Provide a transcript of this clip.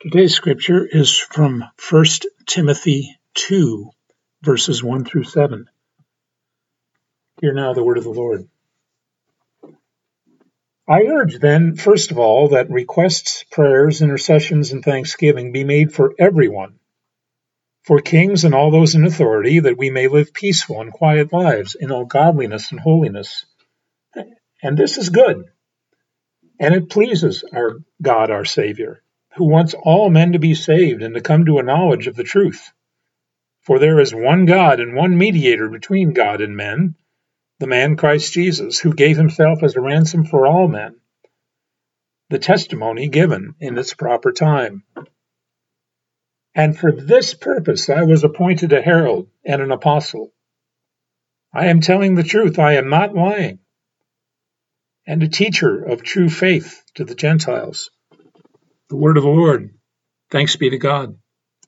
Today's scripture is from 1 Timothy 2, verses 1 through 7. Hear now the word of the Lord. I urge then, first of all, that requests, prayers, intercessions, and thanksgiving be made for everyone, for kings and all those in authority, that we may live peaceful and quiet lives in all godliness and holiness. And this is good, and it pleases our God, our Savior, who wants all men to be saved and to come to a knowledge of the truth. For there is one God and one mediator between God and men, the man Christ Jesus, who gave himself as a ransom for all men, the testimony given in its proper time. And for this purpose I was appointed a herald and an apostle. I am telling the truth, I am not lying, and a teacher of true faith to the Gentiles. The word of the Lord. Thanks be to God.